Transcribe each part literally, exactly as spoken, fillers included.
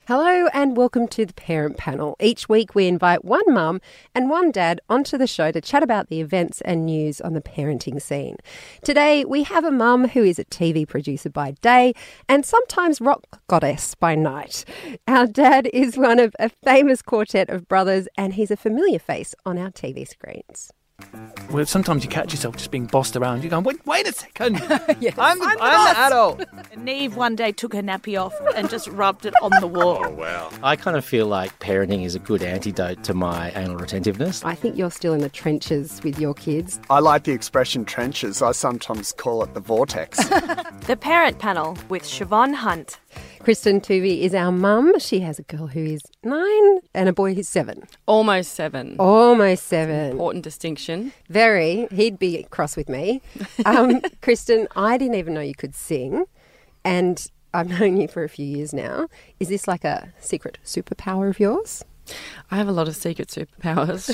Hello and welcome to the Parent Panel. Each week we invite one mum and one dad onto the show to chat about the events and news on the parenting scene. Today we have a mum who is a T V producer by day and sometimes rock goddess by night. Our dad is one of a famous quartet of brothers and he's a familiar face on our T V screens. Well, sometimes you catch yourself just being bossed around. You're going, wait, wait a second. Yes, I'm, the, I'm the I'm the adult. Neve one day took her nappy off and just rubbed it on the wall. Oh, wow. I kind of feel like parenting is a good antidote to my anal retentiveness. I think you're still in the trenches with your kids. I like the expression trenches. I sometimes call it the vortex. The Parent Panel with Siobhan Hunt. Kristen Tuvey is our mum. She has a girl who is nine and a boy who's seven. Almost seven. Almost seven. Important distinction. Very. He'd be cross with me. Um, Kristen, I didn't even know you could sing, and I've known you for a few years now. Is this like a secret superpower of yours? I have a lot of secret superpowers.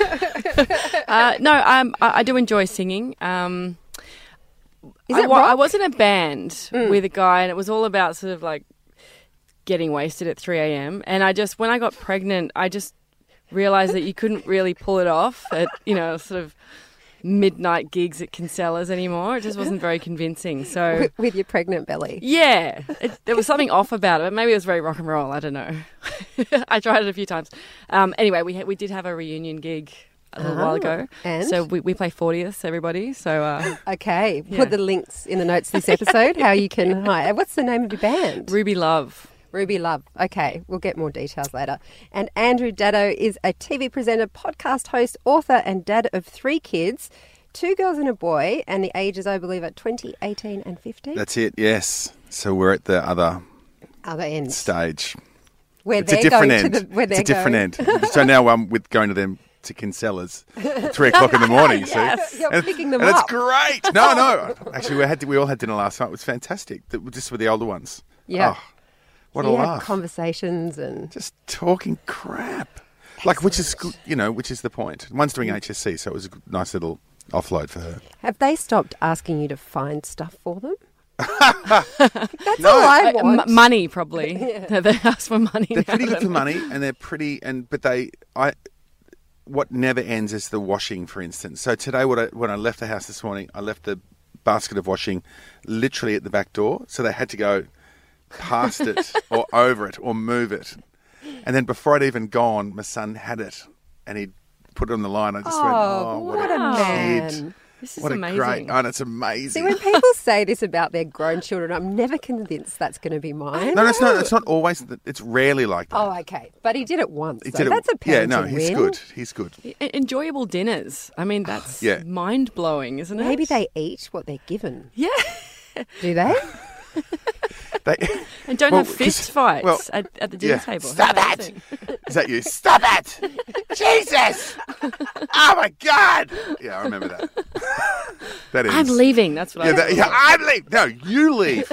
uh, no, um, I, I do enjoy singing. Um, Is I, it wa- rock? I was in a band Mm. with a guy, and it was all about sort of like getting wasted at three a.m. And I just, when I got pregnant, I just realised that you couldn't really pull it off at, you know, sort of midnight gigs at Kinsella's anymore. It just wasn't very convincing. So With, with your pregnant belly. yeah, it, there was something off about it. Maybe it was very rock and roll. I don't know. I tried it a few times. Um, anyway, we ha- we did have a reunion gig a little Ah, while ago. and? So we, we play fortieths, everybody. So uh, Okay, Yeah. put the links in the notes of this episode, how you can hire. What's the name of your band? Ruby Love. Ruby Love. Okay, we'll get more details later. And Andrew Daddo is a T V presenter, podcast host, author and dad of three kids, two girls and a boy, and the ages, I believe, are twenty, eighteen and fifteen. That's it, yes. So we're at the other Other end. stage. Where It's they're a different going end. to the, where it's they're a different going. end. So now I'm with going to them to Kinsella's at three o'clock in the morning. Yes, see? you're and, picking them and up. it's great. No, no. Actually, we had we all had dinner last night. It was fantastic. That- Just with the older ones. Yeah. Oh, what So a you had laugh. conversations and... Just talking crap. Like, which is good, you know, which is the point. One's doing H S C, so it was a good- nice little offload for her. Have they stopped asking you to find stuff for them? That's No. all I Uh, want. m- money, probably. They ask for money. They're now, pretty good don't for they? money, and they're pretty, and but they, I, what never ends is the washing, for instance. So today, what I, when I left the house this morning, I left the basket of washing literally at the back door, so they had to go past it or over it or move it, and then before I'd even gone, my son had it, and he put it on the line. I just went, Oh, oh, what what, a a man. kid! This is What amazing. a great, oh, and it's See, amazing. when people say this about their grown children, I'm never convinced that's going to be mine. No, no, it's not. It's not always. It's rarely like that. Oh, okay. But he did it once. He so did it- that's a parenting yeah, no, he's win. good. He's good. E- Enjoyable dinners. I mean, that's Yeah. mind-blowing, isn't it? Maybe they eat what they're given. Yeah. Do they? They, And don't Well, have 'cause- fist fights well, at, at the dinner yeah. table. Stop How it! amazing. Is that you? Stop it! Jesus! Oh my God! Yeah, I remember that. That is. I'm leaving. That's what Yeah, I that, yeah, I'm leaving. No, you leave.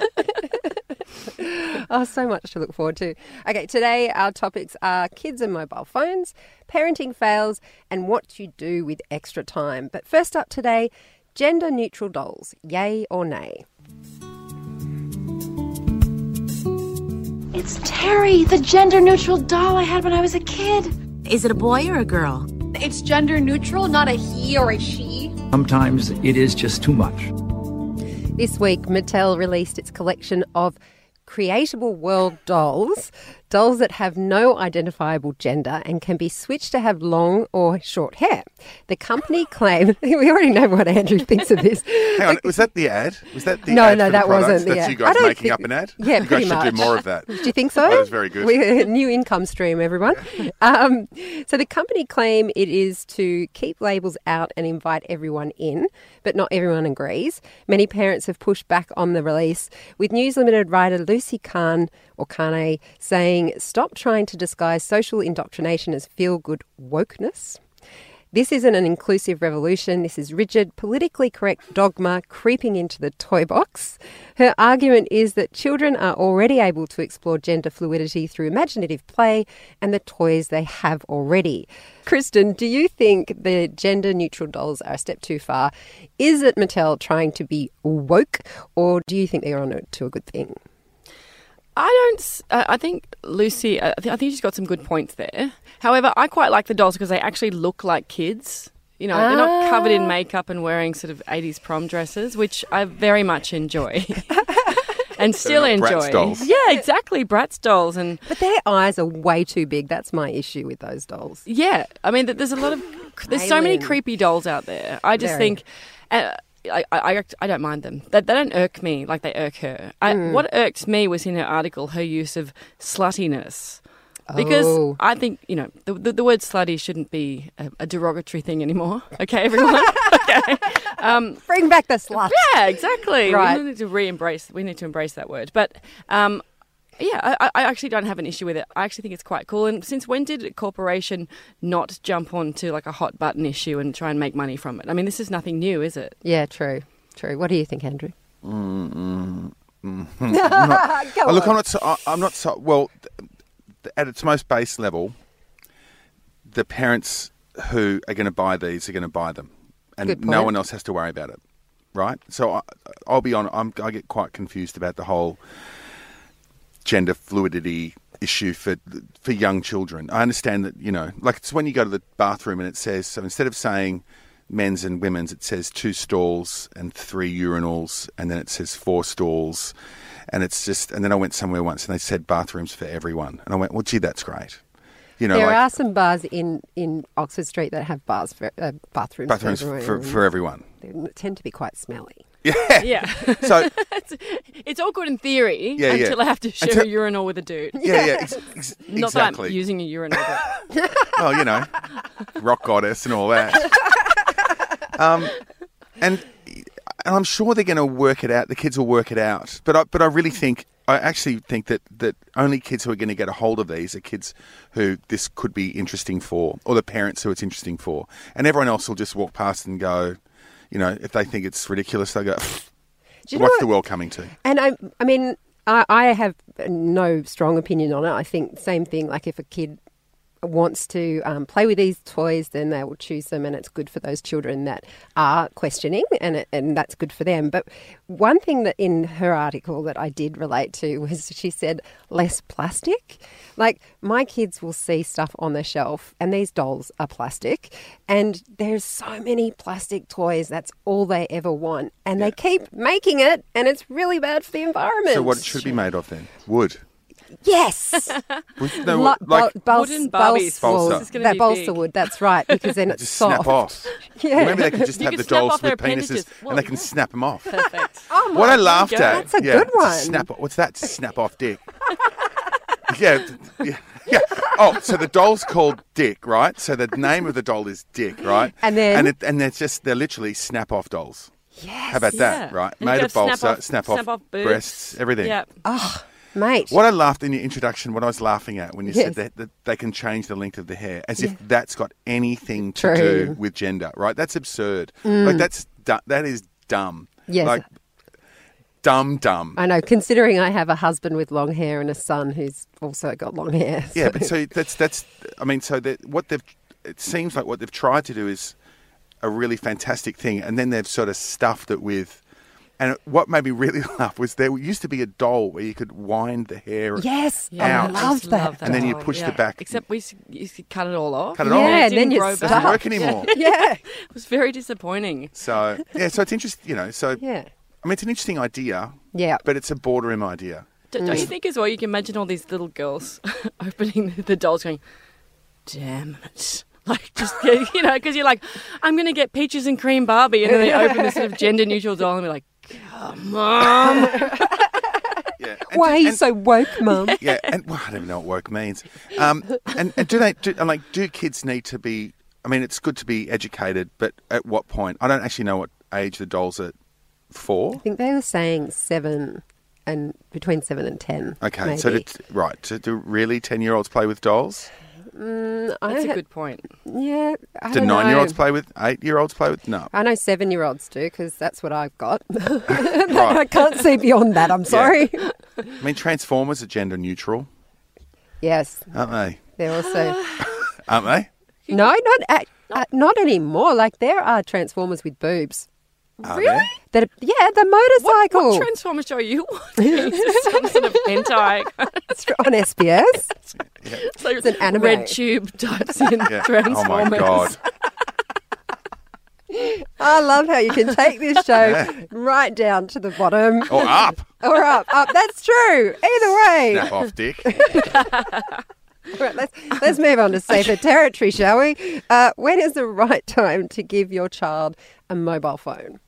Oh, so much to look forward to. Okay, today our topics are kids and mobile phones, parenting fails, and what you do with extra time. But first up today, gender-neutral dolls, yay or nay? It's Terry, the gender-neutral doll I had when I was a kid. Is it a boy or a girl? It's gender-neutral, not a he or a she. Sometimes it is just too much. This week, Mattel released its collection of creatable world dolls, dolls that have no identifiable gender and can be switched to have long or short hair. The company claimed, we already know what Andrew thinks of this. Hang on, was that the ad? Was that the No, ad no, for the that product? wasn't the That's ad. you I guys don't making think- up an ad? Yeah, you pretty guys should much. do more of that. Do you think so? That was very good. We, new income stream, everyone. Um, so the company claim it is to keep labels out and invite everyone in, but not everyone agrees. Many parents have pushed back on the release, with News Limited writer Lucy Khan, or Kane, saying, stop trying to disguise social indoctrination as feel-good wokeness. This isn't an inclusive revolution. This is rigid, politically correct dogma creeping into the toy box. Her argument is that children are already able to explore gender fluidity through imaginative play and the toys they have already. Kristen, do you think the gender-neutral dolls are a step too far? Is it Mattel trying to be woke, or do you think they're on to a good thing? I don't. s- Uh, I think Lucy. Uh, I, th- I think she's got some good points there. However, I quite like the dolls because they actually look like kids. You know, they're not covered in makeup and wearing sort of eighties prom dresses, which I very much enjoy. And still not Bratz enjoy. dolls. Yeah, exactly. Bratz dolls. And But their eyes are way too big. That's my issue with those dolls. yeah, I mean, th- there's a lot of. There's so many Alien. creepy dolls out there. I just Very. think. Uh, I, I, I don't mind them. They, they don't irk me like they irk her. I, Mm. What irked me was in her article her use of sluttiness. Because Oh. I think, you know, the, the, the word slutty shouldn't be a, a derogatory thing anymore. Okay, everyone? Okay. Um, Bring back the slut. yeah, exactly. Right. We need to re-embrace, we need to embrace that word. But, um, yeah, I, I actually don't have an issue with it. I actually think it's quite cool. And since when did a corporation not jump onto like a hot button issue and try and make money from it? I mean, this is nothing new, is it? Yeah, true. True. What do you think, Andrew? Mm, mm, mm. Go Oh, look, on. I'm not. So, I- I'm not. So, well, th- th- at its most base level, the parents who are going to buy these are going to buy them, and Good no point. one else has to worry about it, right? So I, I'll be on. I'm, I get quite confused about the whole gender fluidity issue for for young children. I understand that, you know, like it's when you go to the bathroom and it says, so instead of saying men's and women's, it says two stalls and three urinals, and then it says four stalls, and it's just, and then I went somewhere once and they said bathrooms for everyone, and I went, well, gee, that's great. You know, There like are some bars in, in Oxford Street that have bars for, uh, bathrooms, bathrooms for for, everyone. for everyone. They tend to be quite smelly. Yeah. Yeah. So it's, it's all good in theory Yeah, yeah. until I have to share Until- a urinal with a dude. yeah, yeah, ex- ex- Not that I'm exactly. using a urinal, but Well, you know, rock goddess and all that. Um, and and I'm sure they're going to work it out. The kids will work it out. But I, but I really think, I actually think that, that only kids who are going to get a hold of these are kids who this could be interesting for, or the parents who it's interesting for. And everyone else will just walk past and go, you know, if they think it's ridiculous, they'll go, "Pfft, Do you know what's what- the world coming to? And I, I mean, I, I have no strong opinion on it. I think same thing. Like if a kid wants to um, play with these toys, then they will choose them, and it's good for those children that are questioning, and it, and that's good for them. But one thing that in her article that I did relate to was she said less plastic. Like my kids will see stuff on the shelf, and these dolls are plastic, and there's so many plastic toys. That's all they ever want, and they keep making it, and it's really bad for the environment. So what it should be made of then? Wood. Yes. With, no, Lo- like, bal- bals- Wooden bals- Barbies. Balsa. balls- This is gonna that be balsa big. wood, that's right, because then it's just soft. snap off. Yeah. Maybe they could just You have could the snap dolls off their with penises appendages. and Well- they can snap them off. perfect. Oh my What I laughed go. at. That's a yeah, good one. Snap. What's that? Snap off dick. yeah, th- yeah, yeah. Oh, so the doll's called Dick, right? So the name of the doll is Dick, right? And then- and it, and they're just they're literally snap off dolls. Yes. How about that, Yeah. right? And you Made could of have balsa, snap off- snap off, snap off boobs. breasts, everything. Yeah. Oh, mate. What I laughed in your introduction, what I was laughing at when you Yes. said that, that they can change the length of the hair, as Yeah. if that's got anything to True. Mm. do with gender, right? That's absurd. Like that's du- that is dumb. Yes. Like dumb, dumb. I know, considering I have a husband with long hair and a son who's also got long hair. Yeah, but so that's that's. I mean, so that what they've. It seems like what they've tried to do is a really fantastic thing, and then they've sort of stuffed it with. And what made me really laugh was there used to be a doll where you could wind the hair. Yes, Yeah, I Out. loved just that. love And then you doll, push the yeah. back. Except we used to- you used to cut it all off. Cut it Yeah, off. and it then didn't you grow stop. back. Doesn't work anymore. Yeah, It was very disappointing. So yeah, so it's interesting. You know, so yeah, I mean, it's an interesting idea, yeah. but it's a boredom idea. D- Don't you think as well, you can imagine all these little girls opening the, the dolls going, damn it. Like, just, you know, because you're like, I'm going to get Peaches and Cream Barbie. And then they open this sort of gender neutral doll and be like, come on. Yeah. And Why do- are you and- so woke, Mum? Yeah, and well, I don't even know what woke means. Um, and, and do they? Do, and like, do kids need to be? I mean, it's good to be educated, but at what point? I don't actually know what age the dolls are for. I think they were saying seven and between seven and ten. Okay, maybe. so do, right, so do really ten-year-olds play with dolls? Mm, I That's a ha- good point. Yeah, I Do don't nine-year-olds know. play with? Eight-year-olds play with? No. I know seven-year-olds do because that's what I've got. I Right. can't see beyond that. I'm sorry. I mean, Transformers are gender neutral, Yes, aren't they? they're also Aren't they? no, not at, uh, not anymore. Like there are Transformers with boobs. Are Really? there? That, yeah, the motorcycle. What Transformer show are you watching? Is this some sort of hentai? It's on S B S. Yeah. So It's an anime. Red Tube types in Yeah. Transformers. Oh my God. I love how you can take this show right down to the bottom. Or up. Or up. Up. That's true. Either way. Snap off, Dick. All right, let's, let's move on to safer territory, shall we? Uh, when is the right time to give your child a mobile phone?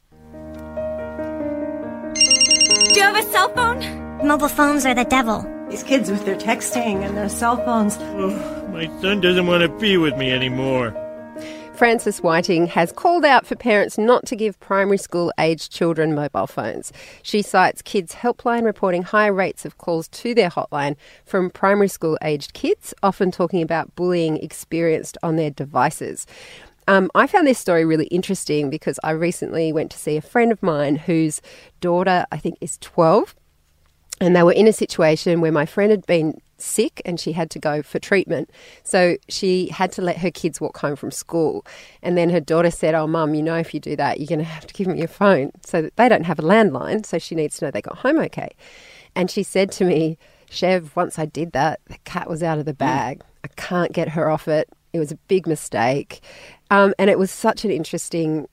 Do you have a cell phone? Mobile phones are the devil. These kids with their texting and their cell phones. Oh, my son doesn't want to be with me anymore. Frances Whiting has called out for parents not to give primary school aged children mobile phones. She cites Kids Helpline reporting high rates of calls to their hotline from primary school aged kids, often talking about bullying experienced on their devices. Um, I found this story really interesting because I recently went to see a friend of mine whose daughter, I think, is twelve. And they were in a situation where my friend had been sick and she had to go for treatment. So she had to let her kids walk home from school. And then her daughter said, oh, Mum, you know, if you do that, you're going to have to give me your phone so that they don't have a landline. So she needs to know they got home okay. And she said to me, Chev, once I did that, the cat was out of the bag. I can't get her off it. It was a big mistake. Um, and it was such an interesting...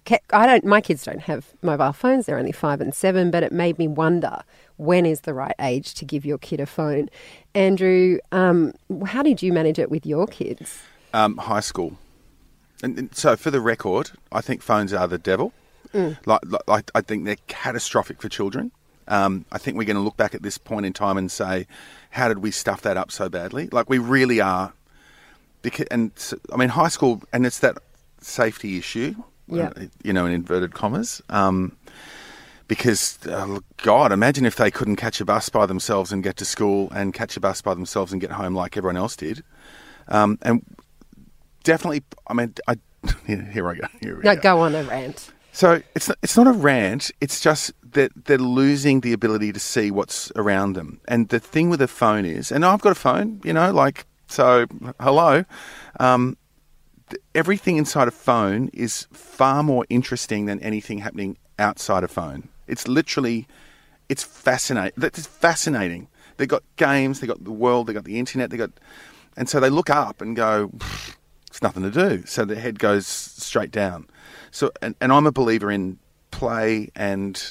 I don't. My kids don't have mobile phones. They're only five and seven, but it made me wonder, when is the right age to give your kid a phone? Andrew, um, how did you manage it with your kids? Um, high school. And, and so for the record, I think phones are the devil. Mm. Like, like, I think they're catastrophic for children. Um, I think we're going to look back at this point in time and say, how did we stuff that up so badly? Like, we really are. Because, and I mean, high school, and it's that safety issue. Yeah. You know, in inverted commas. Um, because, uh, God, imagine if they couldn't catch a bus by themselves and get to school and catch a bus by themselves and get home like everyone else did. Um, and definitely, I mean, I, here I go. Here we no, go. go on a rant. So it's not, it's not a rant. It's just that they're losing the ability to see what's around them. And the thing with a phone is, and I've got a phone, you know, like, so, hello. Um, everything inside a phone is far more interesting than anything happening outside a phone. It's literally, it's fascinating. It's fascinating. They've got games, they've got the world, they've got the internet, they've got, and so they look up and go, it's nothing to do. So their head goes straight down. So, and, and I'm a believer in play and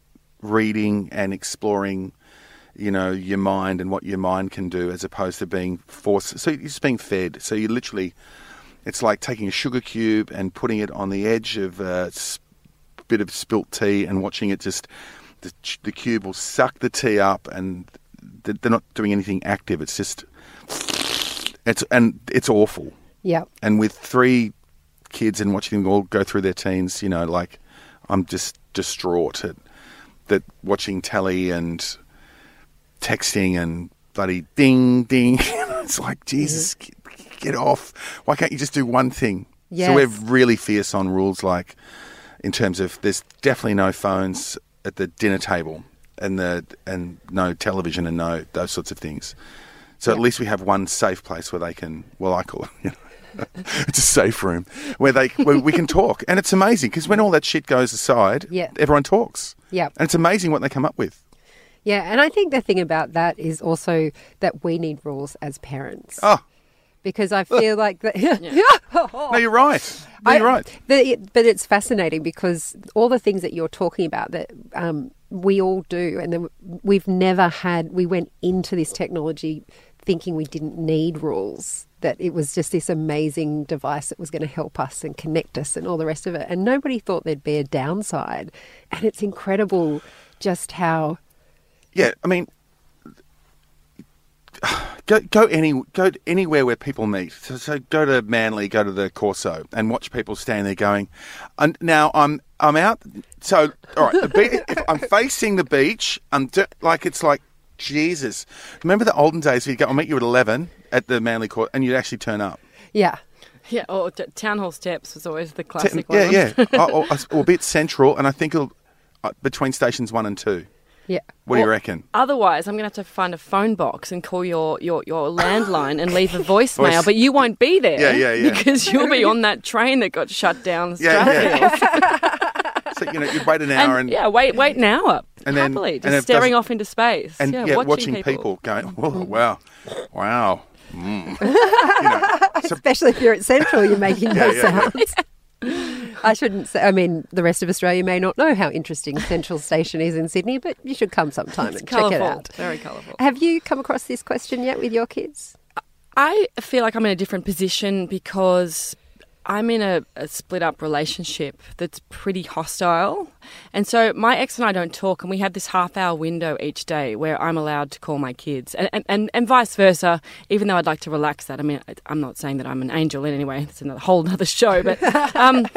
reading and exploring, you know, your mind and what your mind can do, as opposed to being forced. So you're just being fed. So you literally, it's like taking a sugar cube and putting it on the edge of a bit of spilt tea and watching it just, the, the cube will suck the tea up, and they're not doing anything active. It's just, it's, and it's awful. Yeah. And with three kids and watching them all go through their teens, you know, like, I'm just distraught at that, watching telly and texting and bloody ding, ding. It's like, Jesus, mm-hmm. get, get off. Why can't you just do one thing? Yes. So we're really fierce on rules, like, in terms of there's definitely no phones at the dinner table and the and no television and no those sorts of things. So yeah. At least we have one safe place where they can, well, I call it, you know, it's a safe room where they where we can talk. And it's amazing because when all that shit goes aside, yeah. everyone talks. Yeah. And it's amazing what they come up with. Yeah, and I think the thing about that is also that we need rules as parents. Oh. Because I feel like that. Yeah. No, you're right. No, you're I, right. The, but it's fascinating because all the things that you're talking about that um, we all do, and then we've never had. We went into this technology thinking we didn't need rules. That it was just this amazing device that was going to help us and connect us and all the rest of it. And nobody thought there'd be a downside. And it's incredible just how. Yeah, I mean. Go go any go anywhere where people meet. So, so go to Manly, go to the Corso, and watch people stand there going. And now I'm I'm out. So all right, the be- if I'm facing the beach. I'm do- like it's like Jesus. Remember the olden days? You'd go, I'll meet you at eleven at the Manly Court, and you'd actually turn up. Yeah. Yeah. Or t- Town Hall Steps was always the classic T- yeah, one. Yeah, yeah. or, or, or a bit central, and I think it'll uh, between stations one and two. Yeah. What do you reckon? Otherwise, I'm going to have to find a phone box and call your, your, your landline and leave a voicemail, Voice. But you won't be there. Yeah, yeah, yeah. Because you'll be on that train that got shut down. Yeah, yeah. So, you know, you'd wait an hour and... and yeah, wait wait an hour. And then- happily, just and if it staring doesn't- off into space. And, yeah, yeah, watching, watching people. people, going, oh, wow, wow. Mm. You know, so- Especially if you're at Central, you're making Yeah, those yeah, sounds. I shouldn't say, I mean, the rest of Australia may not know how interesting Central Station is in Sydney, but you should come sometime It's and check it colourful, out. very colourful. Have you come across this question yet with your kids? I feel like I'm in a different position because I'm in a, a split-up relationship that's pretty hostile. And so my ex and I don't talk, and we have this half-hour window each day where I'm allowed to call my kids, and, and, and, and vice versa, even though I'd like to relax that. I mean, I'm not saying that I'm an angel in any way. It's another whole other show. But um,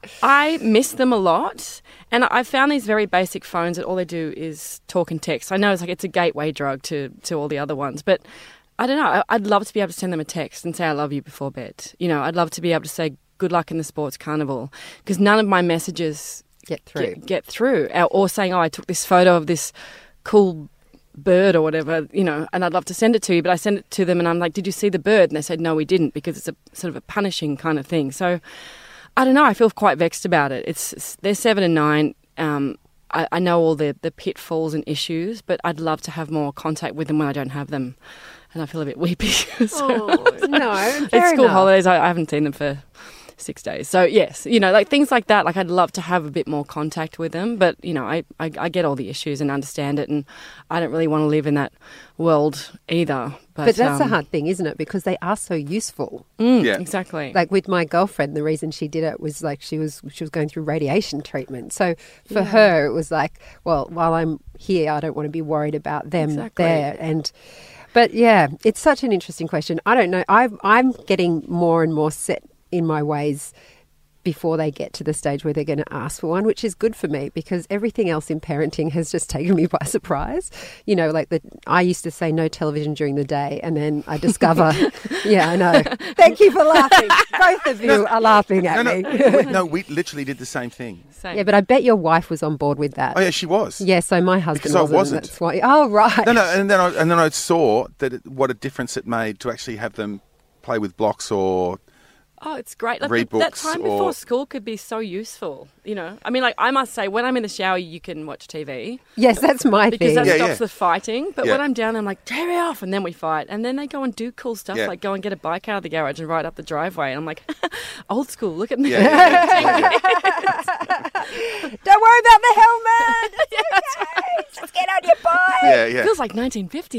I miss them a lot, and I found these very basic phones that all they do is talk and text. I know it's like it's a gateway drug to, to all the other ones, but I don't know. I- I'd love to be able to send them a text and say I love you before bed. You know, I'd love to be able to say good luck in the sports carnival, because none of my messages Get through. get, get through. Or, or saying, oh, I took this photo of this cool bird or whatever, you know, and I'd love to send it to you, but I send it to them and I'm like, did you see the bird? And they said, no, we didn't, because it's a sort of a punishing kind of thing. So I don't know. I feel quite vexed about it. It's, it's they're seven and nine. Um, I, I know all the, the pitfalls and issues, but I'd love to have more contact with them when I don't have them. And I feel a bit weepy. so, Oh, no, it's fair school enough. holidays. I, I haven't seen them for six days. So, yes, you know, like things like that. Like, I'd love to have a bit more contact with them. But, you know, I, I, I get all the issues and understand it. And I don't really want to live in that world either. But, But that's um, a hard thing, isn't it? Because they are so useful. Mm, Yeah. Exactly. Like with my girlfriend, the reason she did it was like she was she was going through radiation treatment. So for Yeah. her, it was like, well, while I'm here, I don't want to be worried about them Exactly. there. And but yeah, it's such an interesting question. I don't know. I I'm getting more and more set in my ways before they get to the stage where they're going to ask for one, which is good for me because everything else in parenting has just taken me by surprise. You know, like the I used to say no television during the day, and then I discover, yeah, I know. Thank you for laughing. Both of you are laughing at no, me. no, we, no, we literally did the same thing. Same. Yeah, but I bet your wife was on board with that. Oh yeah, she was. Yeah, so my husband Because I wasn't. wasn't. That's why. Oh, right. No, no, and then I and then I saw that it, what a difference it made to actually have them play with blocks or Oh, it's great. Like read the- that books time or- before school could be so useful, you know. I mean, like, I must say, when I'm in the shower, you can watch T V. Yes, that's my Because thing. that Yeah, stops yeah. the fighting. But Yeah. when I'm down, I'm like, T V off, and then we fight. And then they go and do cool stuff, Yeah. like go and get a bike out of the garage and ride up the driveway. And I'm like, old school, look at me. yeah, yeah, yeah, yeah, yeah. Don't worry about the helmet. It's okay. Just get on your bike. yeah, yeah. Feels like nineteen fifty.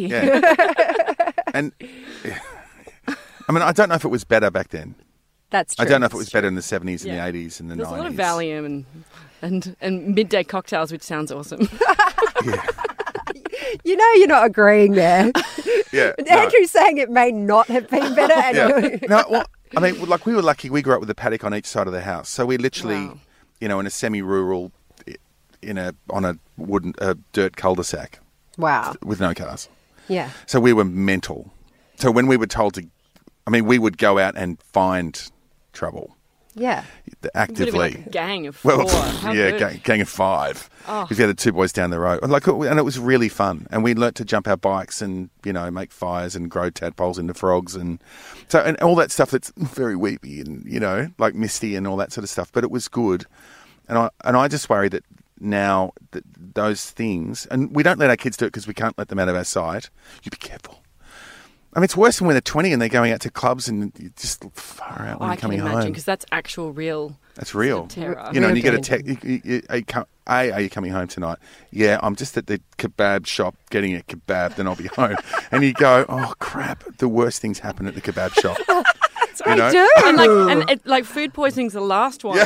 Yeah. and yeah. I mean, I don't know if it was better back then. That's true. I don't know if it was better in the seventies and Yeah. the eighties and the There's a nineties. lot of Valium and, and, and midday cocktails, which sounds awesome. Yeah, You know you're not agreeing there. yeah. no. Andrew's saying it may not have been better. And Yeah. No, well, I mean, like we were lucky. We grew up with a paddock on each side of the house, so we literally, Wow. you know, in a semi-rural, in a on a wooden, a dirt cul-de-sac Wow. with no cars. Yeah. So we were mental. So when we were told to, I mean, we would go out and find trouble Yeah. Could have been actively. like a gang of four. Well, How yeah, good. gang, gang of five. Oh. Because we had the two boys down the road, and like, and it was really fun. And we learnt to jump our bikes and you know make fires and grow tadpoles into frogs and so and all that stuff that's very weepy and you know like misty and all that sort of stuff. But it was good, and I and I just worry that now that those things, and we don't let our kids do it because we can't let them out of our sight. You be careful. I mean, it's worse than when they're twenty and they're going out to clubs and you just far out when I you're can coming imagine, home. because that's actual real That's real. terror. You know, and you Real get a text. You, you, you, are you co- A, are you coming home tonight? Yeah, I'm just at the kebab shop getting a kebab, then I'll be home. And you go, oh, crap, the worst things happen at the kebab shop. you know? do. And like, and it, like food poisoning's the last one.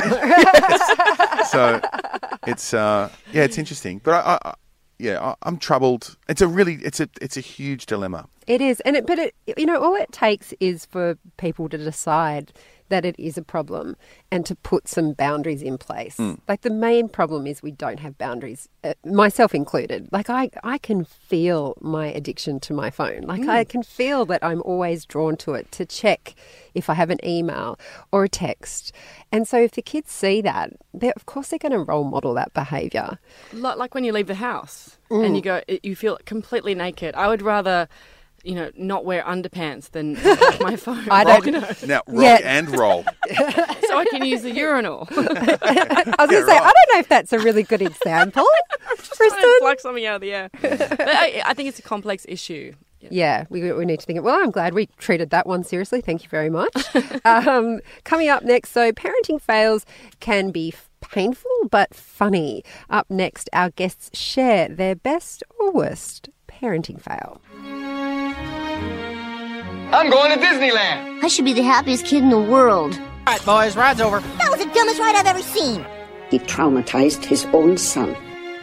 So it's, uh, yeah, it's interesting. But I, I, yeah, I, I'm troubled. It's a really, it's a, it's a huge dilemma. It is, and it, but it, you know, all it takes is for people to decide that it is a problem and to put some boundaries in place. Mm. Like the main problem is we don't have boundaries, uh, myself included. Like I, I can feel my addiction to my phone. Like I can feel that I'm always drawn to it to check if I have an email or a text. And so if the kids see that, they're, of course they're going to role model that behaviour. Like like when you leave the house and you go, you feel completely naked. I would rather you know, not wear underpants than have my phone. I don't know. Now, rock Yeah. and roll. So I can use the urinal. I was going to say, I don't know if that's a really good example, Trying to Kristen. pluck something out of the air. But I, I think it's a complex issue. Yeah, we, we need to think of, well, I'm glad we treated that one seriously. Thank you very much. um, coming up next, so parenting fails can be f- painful but funny. Up next, our guests share their best or worst parenting fail. I'm going to Disneyland. I should be the happiest kid in the world. All right, boys, ride's over. That was the dumbest ride I've ever seen. He traumatized his own son.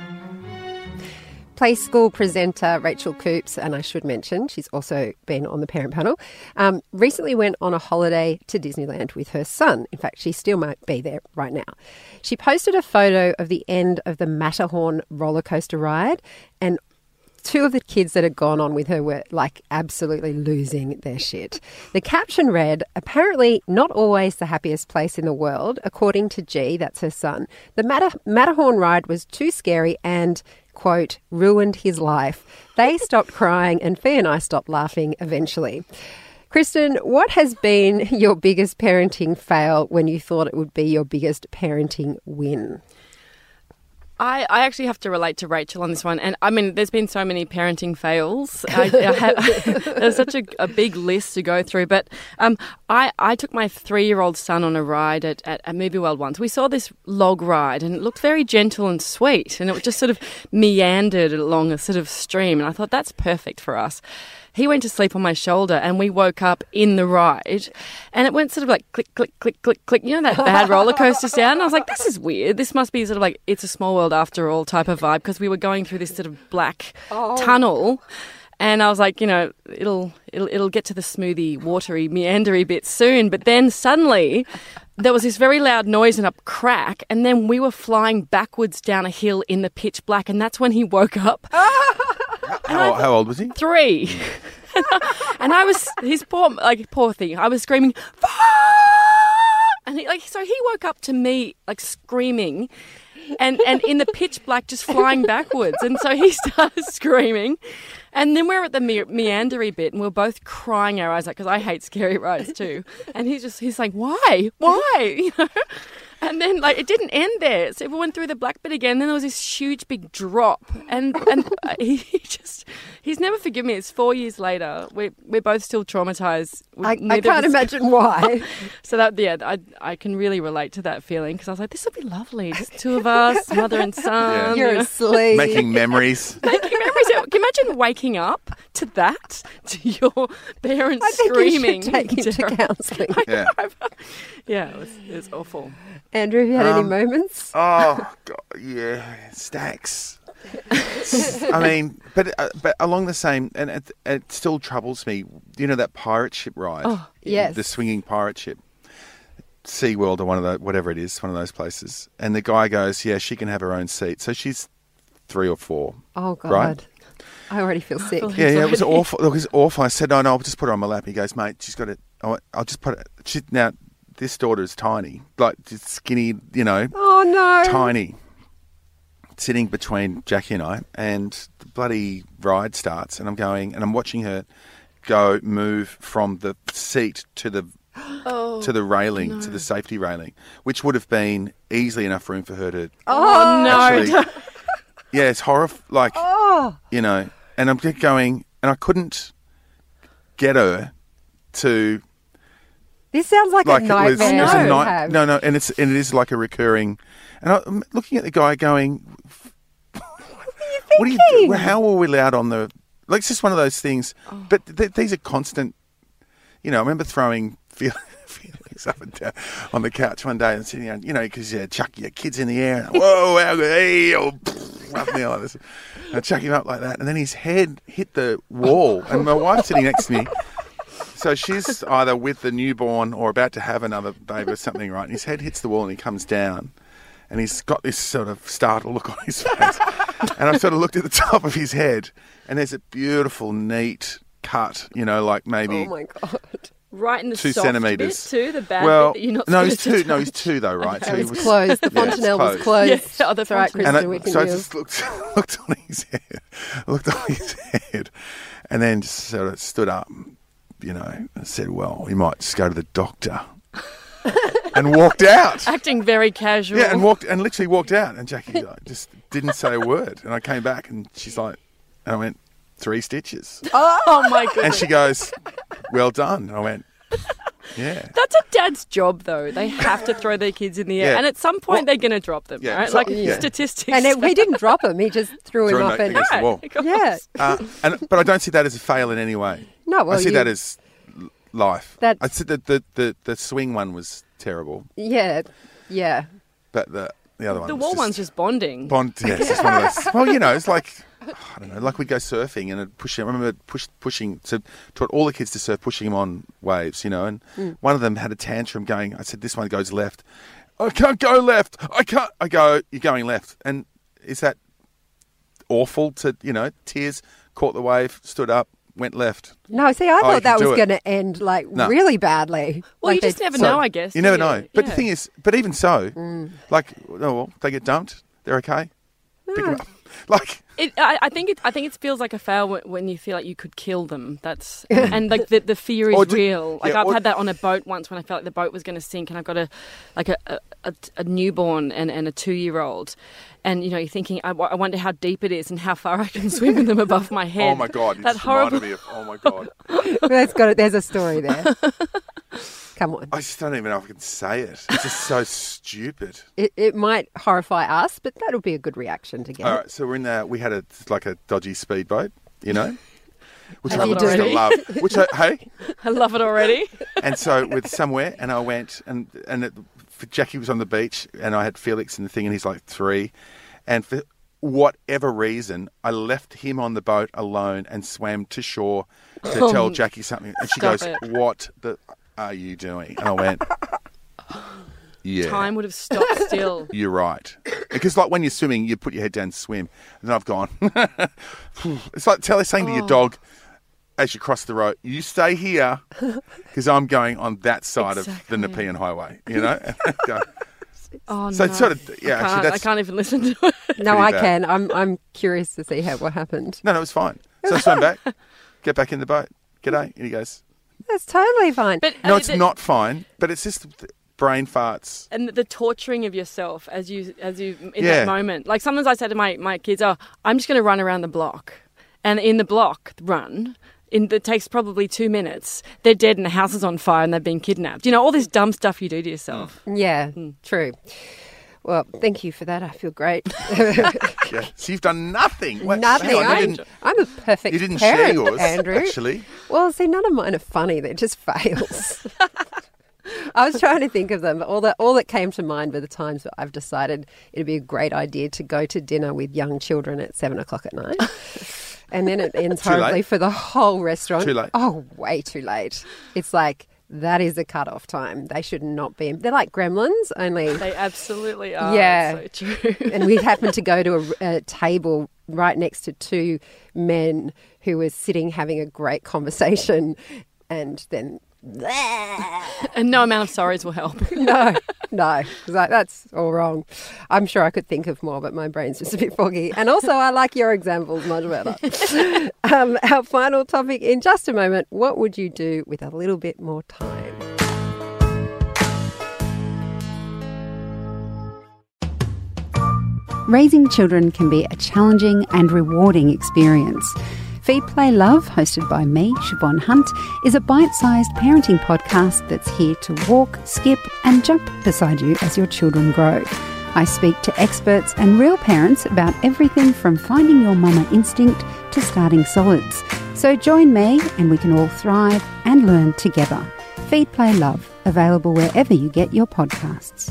Play School presenter Rachel Coops, and I should mention she's also been on the parent panel, um, recently went on a holiday to Disneyland with her son. In fact, she still might be there right now. She posted a photo of the end of the Matterhorn roller coaster ride, and two of the kids that had gone on with her were like absolutely losing their shit. The caption read, apparently not always the happiest place in the world, according to G, that's her son. The Matter- Matterhorn ride was too scary and, quote, ruined his life. They stopped crying and Fee and I stopped laughing eventually. Kristen, what has been your biggest parenting fail when you thought it would be your biggest parenting win? I, I actually have to relate to Rachel on this one. And I mean, there's been so many parenting fails. I, I have, there's such a, a big list to go through. But um, I, I took my three-year-old son on a ride at, at, at Movie World once. We saw this log ride and it looked very gentle and sweet. And it just sort of meandered along a sort of stream. And I thought, that's perfect for us. He went to sleep on my shoulder and we woke up in the ride and it went sort of like click, click, click, click, click. You know that bad roller coaster sound? And I was like, this is weird. This must be sort of like It's a Small World After All type of vibe because we were going through this sort of black oh. tunnel. And I was like, you know, it'll, it'll, it'll get to the smoothy, watery, meandery bit soon. But then suddenly there was this very loud noise and a crack. And then we were flying backwards down a hill in the pitch black. And that's when he woke up. How, how old was he? Three. And I was, his poor, like, poor thing, I was screaming, Fuck! And he, like, so he woke up to me, like, screaming and, and in the pitch black, just flying backwards. And so he started screaming. And then we're at the me- meandery bit and we're both crying our eyes out because I hate scary rides too. And he's just, he's like, why? Why? You know? And then, like, it didn't end there. So we went through the black bit again. Then there was this huge big drop. And and he just, he's never forgiven me. It's four years later. We're, we're both still traumatized. I, I can't imagine why. So that, yeah, I I can really relate to that feeling because I was like, this will be lovely. Just two of us, mother and son. Yeah. You're you know? asleep. Making memories. Making memories. Can you imagine waking up to that? To your parents I think screaming? You should take him to counselling. Yeah. Yeah, it was, it was awful. Andrew, have you had Um, any moments? Oh, God, yeah, stacks. I mean, but uh, but along the same, and it, it still troubles me. You know that pirate ship ride? Oh, yes. The swinging pirate ship. SeaWorld or one of the, whatever it is, one of those places. And the guy goes, yeah, she can have her own seat. So she's three or four. Oh, God. Right? I already feel sick. Yeah, yeah, it was awful. Look, it was awful. I said, no, no, I'll just put her on my lap. He goes, mate, she's got it. I'll, I'll just put it. She, now, this daughter is tiny, like just skinny, you know. Oh, no. Tiny. Sitting between Jackie and I, and the bloody ride starts, and I'm going, and I'm watching her go move from the seat to the Oh, to the railing, no. to the safety railing, which would have been easily enough room for her to. Oh, no. Actually, yeah, it's horrible. Like, Oh. you know, and I'm going, and I couldn't get her to. This sounds like, Like a it nightmare. was, it was a to night. have. No, no, and it's and it is like a recurring. And I'm looking at the guy going, What are you "What do thinking? you? How are we allowed on the? Like it's just one of those things." Oh. But th- these are constant. You know, I remember throwing feel, feelings up and down on the couch one day and sitting down. You know, because you chuck your kids in the air. And, whoa! How good! Hey! Oh, up there like this. And I chuck him up like that, and then his head hit the wall, and my wife's sitting next to me. So she's either with the newborn or about to have another baby or something, right? And his head hits the wall and he comes down and he's got this sort of startled look on his face. And I sort of looked at the top of his head and there's a beautiful, neat cut, you know, like maybe Oh, my God. Right in the two soft centimetres. bit too, the bad well, bit that you're not no, he's supposed two. to No, he's two though, right? It he was closed. The yeah, it's fontanelle was closed. closed. Yes, oh, the That's right, fontanelle. Kristen, And I, we can so I use. just looked, looked on his head, looked on his head, And then just sort of stood up, you know, and said, well, we might just go to the doctor. And walked out. Acting very casual. Yeah, and walked and literally walked out. And Jackie like, just didn't say a word. And I came back and she's like, and I went, three stitches. Oh, my goodness. And she goes, well done. And I went, yeah. That's a dad's job, though. They have to throw their kids in the air. Yeah. And at some point, Well, they're going to drop them, yeah, right? so- Like yeah. statistics. And it, he didn't drop him. He just threw, Threw him him off. a- And, against the wall. yeah. Uh, and but I don't see that as a fail in any way. No, well, I see you- that as l- life. That's- I see the, the, the, the swing one was terrible, Yeah. Yeah. but the the other one The was wall just one's just bonding. Bond. Yes, it's one of those. Well, you know, it's like I don't know, like we'd go surfing and I'd push. I remember push, pushing to taught all the kids to surf, pushing them on waves. You know, and Mm. one of them had a tantrum going. I said, "This one goes left. I can't go left. I can't." I go, "You're going left." And is that awful? To you know, tears caught the wave, stood up, went left. No, see, I Oh, you thought can that do was it. going to end like No. really badly. Well, Like you just they- never So, know, I guess. You do never know. But Yeah. the thing is, but even so, Mm. like, oh well, they get dumped. They're okay. Pick 'em up. Like. It, I, I think it. I think it feels like a fail when, when you feel like you could kill them. That's and like the, the fear is Or do- real. Like yeah, I've or- had that on a boat once when I felt like the boat was going to sink, and I've got a like a, a, a, a newborn and, and a two year old, and you know you're thinking, I, w- I wonder how deep it is and how far I can swim with them above my head. Oh my God! You that just horrible. reminded me of, oh my God! That's got it. There's a story there. Come on. I just don't even know if I can say it. It's just so stupid. It, it might horrify us, but that'll be a good reaction to get. All right, so we're in the. We had a like a dodgy speedboat, you know, which I I, love which it I already. love. Which I hey, I love it already. and so with somewhere, and I went, and and it, for Jackie was on the beach, and I had Felix in the thing, and he's like three, and for whatever reason, I left him on the boat alone and swam to shore to Oh, tell Jackie something, and she stop goes, it. "What the are you doing?" And I went, "Yeah." Time would have stopped still. You're right. Because like when you're swimming, you put your head down and swim. And then I've gone, it's like tell, saying to your Oh. dog as you cross the road, you stay here because I'm going on that side of Exactly. the Nepean Highway, you know? Go. Oh So no! it's sort of, yeah, I can't, actually that's... I can't even listen to it. No, pretty I bad. can. I'm I'm curious to see how what happened. No, no, it was fine. So I swam back, get back in the boat. G'day. And he goes, That's totally fine. But no, uh, it's the- not fine, but it's just brain farts. and the torturing of yourself as you as you in Yeah. that moment. Like sometimes I say to my, my kids, "Oh, I'm just going to run around the block," and in the block run, in that takes probably two minutes. They're dead and the house is on fire and they've been kidnapped. You know all this dumb stuff you do to yourself. Yeah, true. Well, thank you for that. I feel great. Yeah. So you've done nothing. Wait, Nothing. hang on, you I'm, didn't- I'm a perfect You didn't parent, share yours, Andrew. actually. Well, see, none of mine are funny. They're just fails. I was trying to think of them, but all that all that came to mind were the times that I've decided it'd be a great idea to go to dinner with young children at seven o'clock at night. And then it ends Too late? horribly for the whole restaurant. Too late? Oh, way too late. It's like, that is the cut-off time. They should not be. They're like gremlins, only... They absolutely are. Yeah. It's so true. And we happened to go to a, a table right next to two men who were sitting having a great conversation, and then and no amount of sorries will help. no, no, because like, that's all wrong. I'm sure I could think of more, but my brain's just a bit foggy. And also, I like your examples much better. um, our final topic in just a moment. What would you do with a little bit more time? Raising children can be a challenging and rewarding experience. Feed, Play, Love, hosted by me, Siobhan Hunt, is a bite-sized parenting podcast that's here to walk, skip and jump beside you as your children grow. I speak to experts and real parents about everything from finding your mama instinct to starting solids. So join me and we can all thrive and learn together. Feed, Play, Love, available wherever you get your podcasts.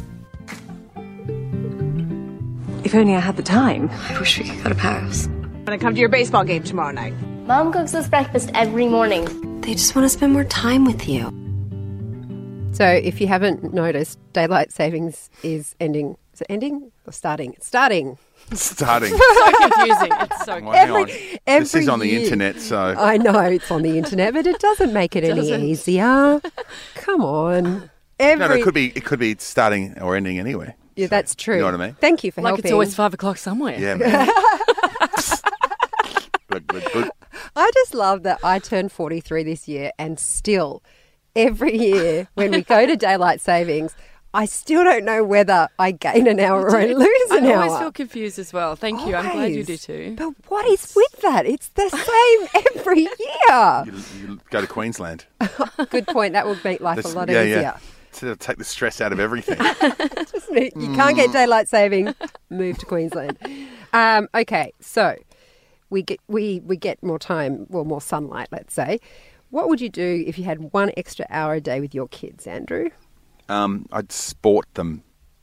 If only I had the time. I wish we could go to Paris. I'm gonna come to your baseball game tomorrow night. Mom cooks us breakfast every morning. They just want to spend more time with you. So if you haven't noticed, daylight savings is ending. Is it ending or starting? It's starting. Starting. So confusing. It's so Well, hang Every- on. every This is on the year. internet, so... I know it's on the internet, but it doesn't make it any Doesn't. easier. Come on. Every, No, no, it could be it could be starting or ending anyway. Yeah, that's true. You know what I mean? Thank you for like helping. it's always five o'clock somewhere. Yeah, man. Good, good, good. I just love that I turned forty-three this year and still, every year when we go to daylight savings, I still don't know whether I gain an hour or I lose an I hour. I always feel confused as well. Thank you. I'm glad you do too. But what is with that? It's the same every year. You, you go to Queensland. Good point. That would make life That's, a lot yeah, easier. Yeah. To take the stress out of everything. Just, you can't get daylight saving, move to Queensland. Um, okay, so we get we we get more time, well, more sunlight, let's say. What would you do if you had one extra hour a day with your kids, Andrew? Um, I'd sport them.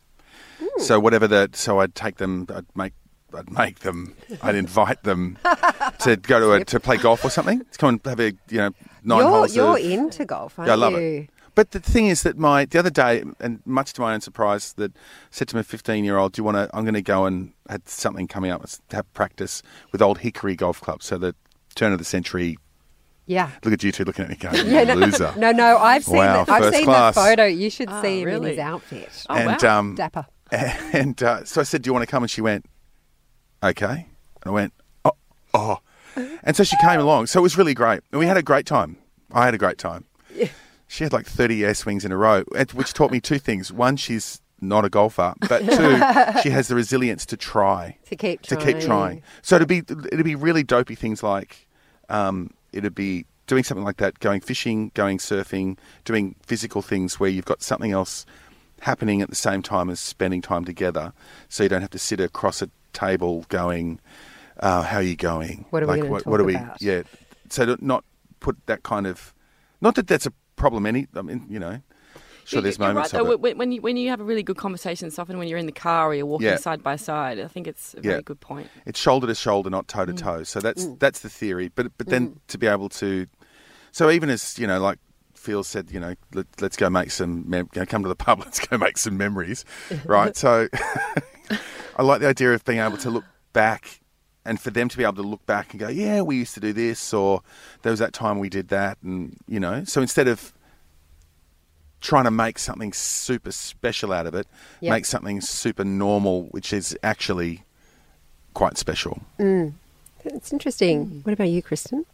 Ooh. So whatever the, so I'd take them, I'd make, I'd make them, I'd invite them to go to a, to play golf or something. To come and have a, you know, nine you're, holes. You're of, into golf, aren't yeah, I love you? it. But the thing is that my the other day, and much to my own surprise, that I said to my fifteen-year-old, "Do you want to? I'm going to go and had something coming up. To have practice with Old Hickory Golf Club. So the turn of the century." Yeah. Look at you two looking at me going, yeah, no, loser. No, no, I've seen wow, the, I've seen class. the photo. You should oh, see him really? in his outfit. Oh, and, wow. Um, Dapper. And uh, so I said, "Do you want to come?" And she went, "Okay." And I went, "Oh, oh." And so she came along. So it was really great, and we had a great time. I had a great time. Yeah. She had like thirty air swings in a row, which taught me two things. One, she's not a golfer, but two, she has the resilience to try. To keep trying. To keep trying. So it'd be, it'd be really dopey things like, um, it'd be doing something like that, going fishing, going surfing, doing physical things where you've got something else happening at the same time as spending time together. So you don't have to sit across a table going, uh, how are you going? What are like, we going to what, talk what are we, about? Yeah. So to not put that kind of, not that that's a problem any, I mean, you know, sure there's you're moments right, of though, it. when, when you when you have a really good conversation, it's often when you're in the car or you're walking Yeah. side by side. I think it's a Yeah. very good point. It's shoulder to shoulder, not toe to toe. So that's Mm. that's the theory. But but then Mm. to be able to, so even as you know, like Phil said, you know, let, let's go make some, mem- you know, come to the pub, let's go make some memories, right? So I like the idea of being able to look back, and for them to be able to look back and go, yeah, we used to do this, or there was that time we did that, and you know, so instead of trying to make something super special out of it, Yep. make something super normal, which is actually quite special. Mm. It's interesting. What about you, Kristen?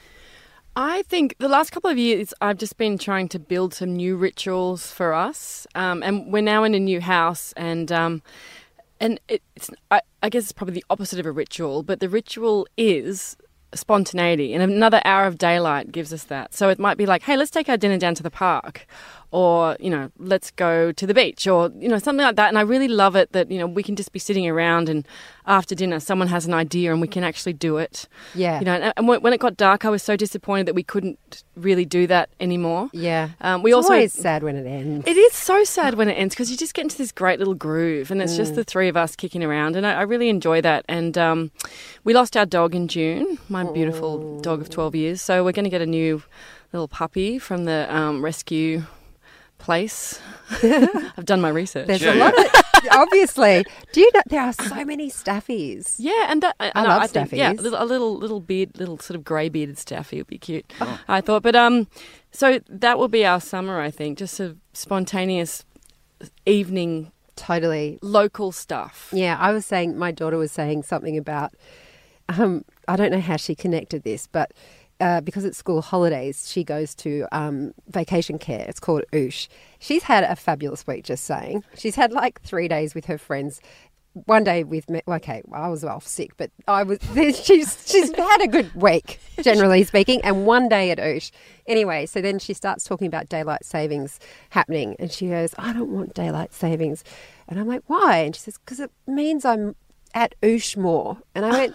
I think the last couple of years I've just been trying to build some new rituals for us, um, and we're now in a new house, and um, and it, it's I, I guess it's probably the opposite of a ritual, but the ritual is spontaneity, and another hour of daylight gives us that. So it might be like, hey, let's take our dinner down to the park, or, you know, let's go to the beach, or, you know, something like that. And I really love it that, you know, we can just be sitting around and after dinner someone has an idea and we can actually do it. Yeah. You know, and, and when it got dark, I was so disappointed that we couldn't really do that anymore. Yeah. Um, we it's also always sad when it ends. It is so sad when it ends because you just get into this great little groove and it's Mm. just the three of us kicking around, and I, I really enjoy that. And um, we lost our dog in June, my beautiful dog of twelve years, so we're going to get a new little puppy from the um, rescue place. I've done my research. There's a lot of, obviously. Do you know there are so many staffies? Yeah, and that I and love I think, yeah, a staffies. little, a little little beard, little sort of grey bearded staffy would be cute. I thought, but um, so that will be our summer. I think just a spontaneous evening, Totally. local stuff. Yeah, I was saying, my daughter was saying something about, um, I don't know how she connected this, but uh, because it's school holidays, she goes to um, vacation care. It's called Oosh. She's had a fabulous week, just saying. She's had like three days with her friends. One day with me, okay, I was off sick, but I was. She's she's had a good week, generally speaking, and one day at Oosh. Anyway, so then she starts talking about daylight savings happening, and she goes, "I don't want daylight savings," and I'm like, "Why?" And she says, "Because it means I'm at Oosh more," and I went.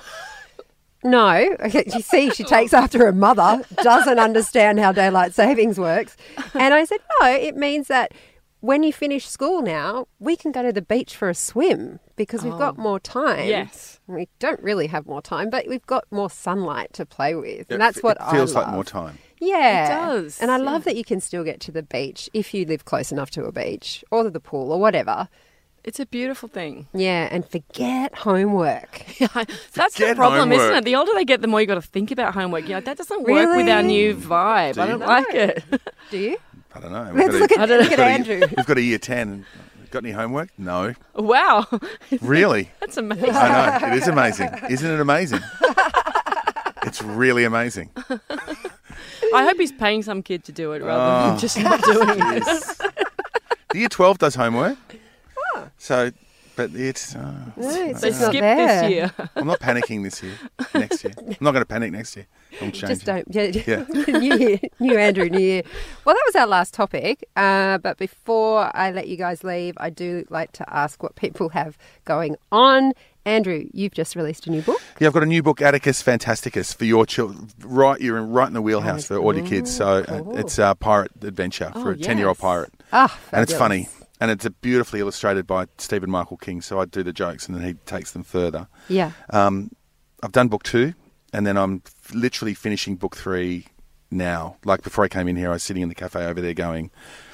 No. Okay, you see, she takes after her mother, doesn't understand how daylight savings works. And I said, no, it means that when you finish school now, we can go to the beach for a swim because we've got Oh, more time. yes. We don't really have more time, but we've got more sunlight to play with. It And that's f- what it feels I like love. more time. Yeah. It does, And I yeah. love that you can still get to the beach if you live close enough to a beach or to the pool or whatever. It's a beautiful thing. Yeah, and forget homework. That's the Forget problem, homework. isn't it? The older they get, the more you got to think about homework. You know, that doesn't work with our Really? new vibe. Do I you? don't No. like it. Do you? I don't know. Let's got a- look at, I don't look at we've got a- Andrew. We've got a year ten. Got any homework? No. Wow. Really? That's amazing. I know. It is amazing. Isn't it amazing? It's really amazing. I hope he's paying some kid to do it rather Oh, than just not doing it. yes. The year twelve does homework. Oh. So, but it's... Oh, No, it's They just not skipped there. this year. I'm not panicking this year. Next year. I'm not going to panic next year. I'm changing. Just don't. Yeah, Yeah. new year, new Andrew, new year. Well, that was our last topic. Uh, but before I let you guys leave, I do like to ask what people have going on. Andrew, you've just released a new book. Yeah, I've got a new book, Atticus Fantasticus, for your children. Right, you're in, right in the wheelhouse for all your kids. So cool. uh, it's a pirate adventure for Oh, a ten-year-old yes. pirate. Ah, And it's fabulous. funny. And it's a beautifully illustrated by Stephen Michael King. So I do the jokes and then he takes them further. Yeah. Um, I've done book two, and then I'm f- literally finishing book three now. Like before I came in here, I was sitting in the cafe over there going,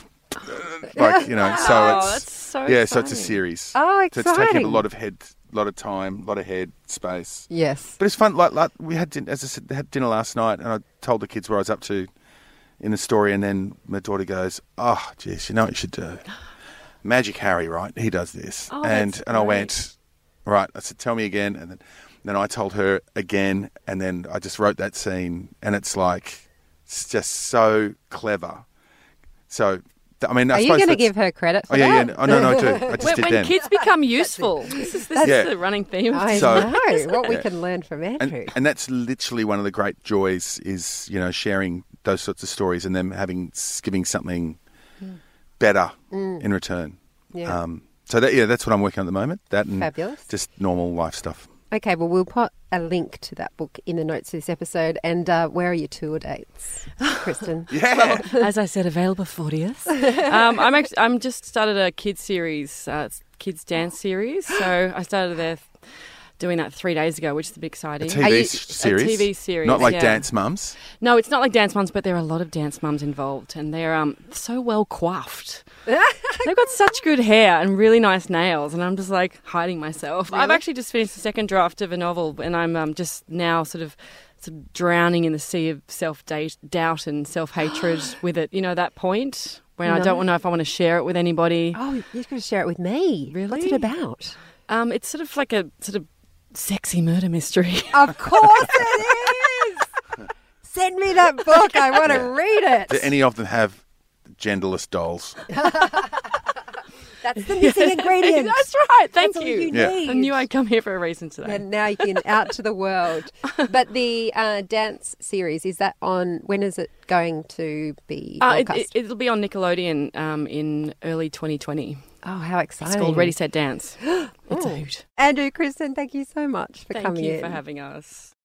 like, you know, so Oh, it's... that's so yeah, so it's a funny. series. Oh, So it's taking up exciting. a lot of head, a lot of time, a lot of head space. Yes. But it's fun. Like, like we had, din- as I said, had dinner last night, and I told the kids where I was up to in the story, and then my daughter goes, "Oh, geez, you know what you should do? Magic Harry, right? He does this." Oh, and that's and I great. went, right. I said, "Tell me again," and then then I told her again, and then I just wrote that scene, and it's like it's just so clever. So. I mean, I Are you suppose going to that's- give her credit for Oh yeah, that? yeah. Oh no, no, I do. I just When, did when then. kids become useful, this is, this Yeah. is the running theme. I So- know what we Yeah. can learn from Andrew. And, and that's literally one of the great joys is, you know, sharing those sorts of stories and them having giving something better Mm. in return. Yeah. Um, so that yeah, that's what I'm working on at the moment. That and Fabulous. just normal life stuff. Okay, well, we'll put a link to that book in the notes of this episode. And uh, where are your tour dates, Kristen? Yeah. As I said, available fortieth. um, I'm actually, I'm just started a kids series, uh, it's kids dance series. So I started there doing that three days ago, which is a bit A exciting. T V Are you- series. A T V series, Not like yeah. Dance Mums. No, it's not like Dance Mums, but there are a lot of dance mums involved, and they're um so well coiffed. They've got such good hair and really nice nails, and I'm just like hiding myself. I've Really? actually just finished the second draft of a novel, and I'm um, just now sort of, sort of drowning in the sea of self-doubt and self-hatred with it. You know, that point when I No. don't know if I want to share it with anybody. Oh, you're going to share it with me. Really? What's it about? Um, it's sort of like a sort of sexy murder mystery. Of course it is! Send me that book. I want to read it. Do any of them have genderless dolls? That's the missing ingredient. That's right. Thank That's all you. you Yeah. need. I knew I'd come here for a reason today. And now you can out to the world. But the uh, dance series, is that on, when is it going to be Uh, it, broadcast? it, it'll be on Nickelodeon um, in early twenty twenty. oh, how exciting. It's called Ready, Set, Dance. It's a Oh. hoot. Andrew, Kristen, thank you so much for Thank coming you in. for having us.